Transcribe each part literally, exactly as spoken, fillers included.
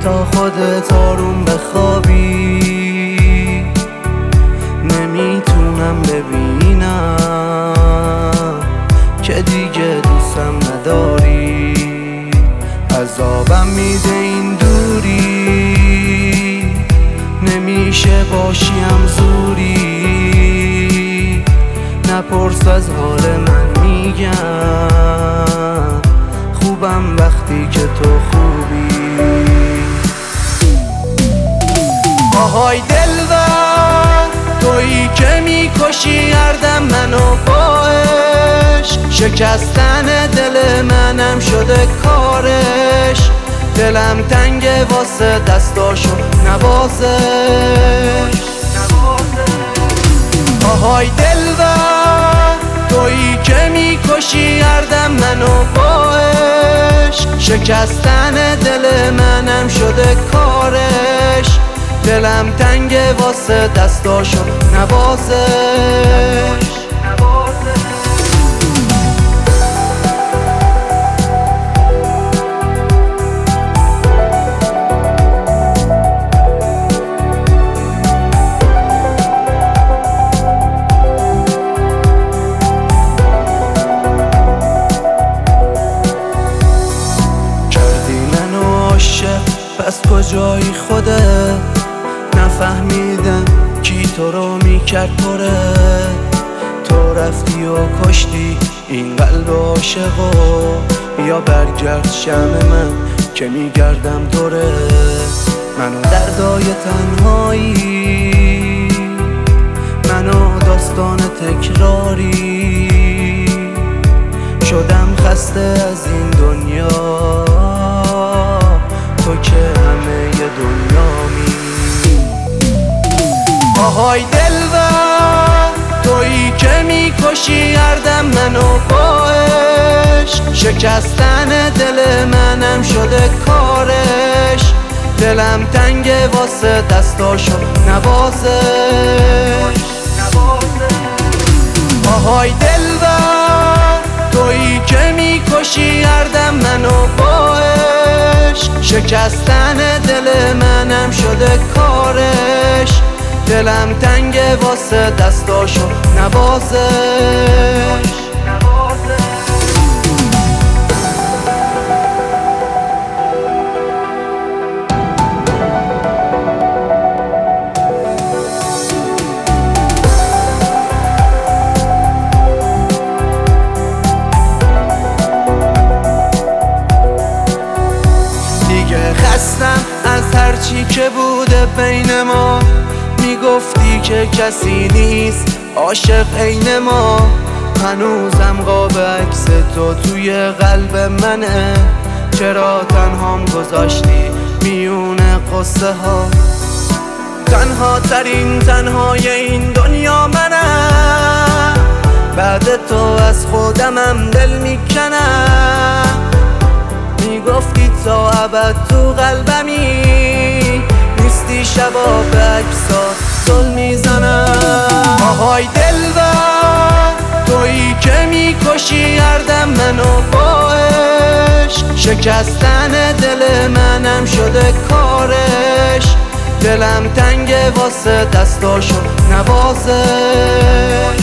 تا خودت آروم بخوابی، نمیتونم ببینم که دیگه دوستم نداری. عذابم میده این دوری، نمیشه باشیم زوری. نپرس از حال من، میگم خوبم وقتی که تو خوبی. آهای دلبر، تویی که میکشی هر دم منو با عشق. شکستن دل منم شده کارش، دلم تنگه واسه دستاشو نوازش. آهای دلبر، تویی که میکشی هر دم منو با عشق. شکستن دل منم شده کارش، دلم تنگه واسه دستاشو نوازش. پس کجایی خودت؟ نفهمیدم کی تو رو میکرد پره. تو رفتی و کشتی این قلب عاشقو، بیا برگرد شمع من که میگردم دوره. منو دردای تنهایی، منو داستان تکراری. شدم خسته از این دنیا، تو که همه دنیامی. آهای دلبر، تویی که میکشی هر دم منو با عشق. شکستن دل منم شده کارش، دلم تنگه واسه دستاشو نوازش. آهای دلبر، تویی که میکشی هر دم منو با عشق. شکستن دل منم شده کارش، دلم تنگه واسه دستاشو نوازش. خستم از هرچی که بوده بین ما، میگفتی که کسی نیست عاشق عین ما. هنوزم قاب عکس تو توی قلب منه، چرا تنهام گذاشتی میون قصه ها؟ تنها ترین تنهای این دنیا منم، بعد تو از خودمم دل میکنم. میگفتی تا ابد تو قلبمی، نیستی شبا به عکسات زل میزنم. آهای دلبر، تویی که میکشی هر دم منو با عشق. شکستن دل منم شده کارش، دلم تنگه واسه دستاشو نوازش.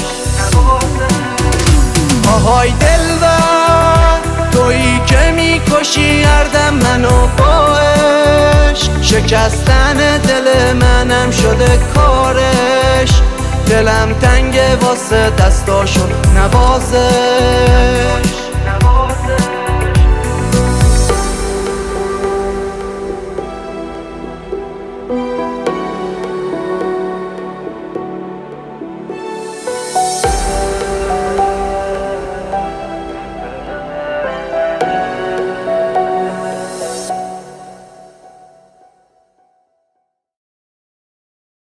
آهای دلبر، تویی که میکشی هر دم منو با عشق. شکستن دل منم شده کارش، دلم تنگه واسه دستاشو نوازش.